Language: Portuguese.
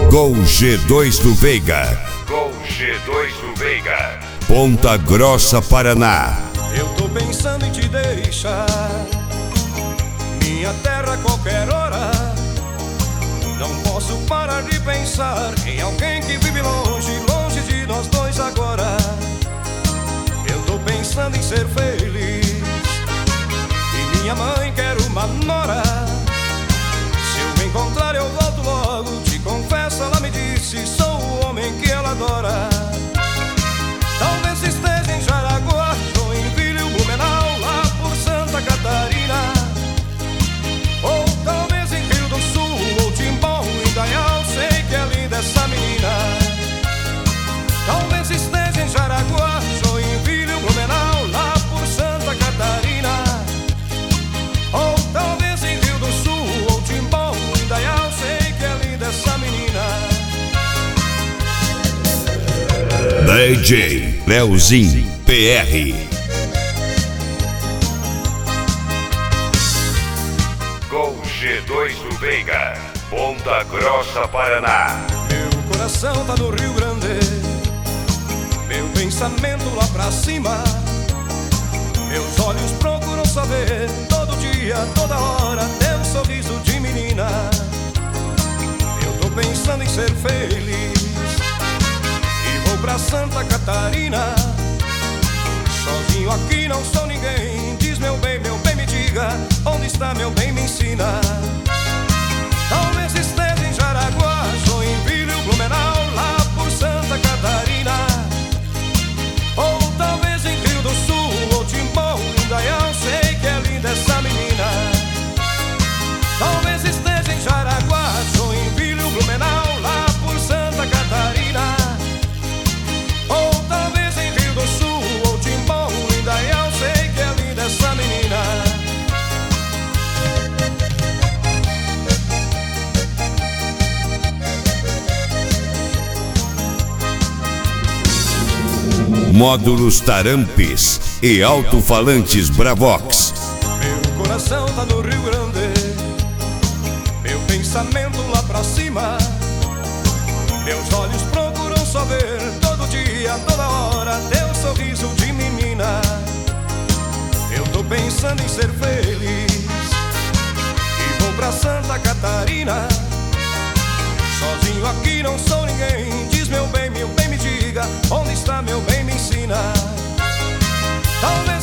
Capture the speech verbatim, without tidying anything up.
Gol G dois do Veiga. Gol G dois do Veiga. Ponta Grossa, Paraná. Eu tô pensando em te deixar, minha terra a qualquer hora. Não posso parar de pensar em alguém que vive longe, longe de nós dois agora. Eu tô pensando em ser feliz, e minha mãe quer uma nora. Se eu me encontrar eu volto logo, te confesso, ela me disse, sou o homem que ela adora. Talvez esteja em Jaraguá, Joinville, Blumenau, lá por Santa Catarina. Ou talvez em Rio do Sul, ou Timbó, Indaial, sei que é linda essa menina. Talvez esteja em Jaraguá, Joinville, Blumenau, lá por Santa Catarina. Ou talvez em Rio do Sul, ou Timbó, Indaial, sei que é linda essa menina. D J Leozinho P R. Gol G dois do Veiga. Ponta Grossa, Paraná. Meu coração tá no Rio Grande, meu pensamento lá pra cima. Meus olhos procuram saber todo dia, toda hora, teu sorriso de menina. Eu tô pensando em ser feliz e vou pra Santa Catarina. Sozinho aqui não sou ninguém, diz meu bem, meu bem me diga, onde está meu bem me ensina. Talvez esteja em Jaraguá, Joinville, Blumenau, lá por Santa Catarina. Ou talvez em Rio do Sul, ou Timbó, Indaial, sei que é linda essa menina. Talvez esteja em Jaraguá, Joinville, Blumenau, lá por Santa Catarina. Ou talvez em Rio do Sul, ou Timbó, Indaial, sei que é linda essa menina. Módulos Tarampes e alto-falantes Bravox. Meu coração tá no Rio Grande, meu pensamento lá pra cima. Meus olhos procuram só ver todo dia, toda hora, teu sorriso de menina. Eu tô pensando em ser feliz e vou pra Santa Catarina. Sozinho aqui não sou ninguém, diz meu bem, meu bem me diga, onde está meu bem me ensina. Talvez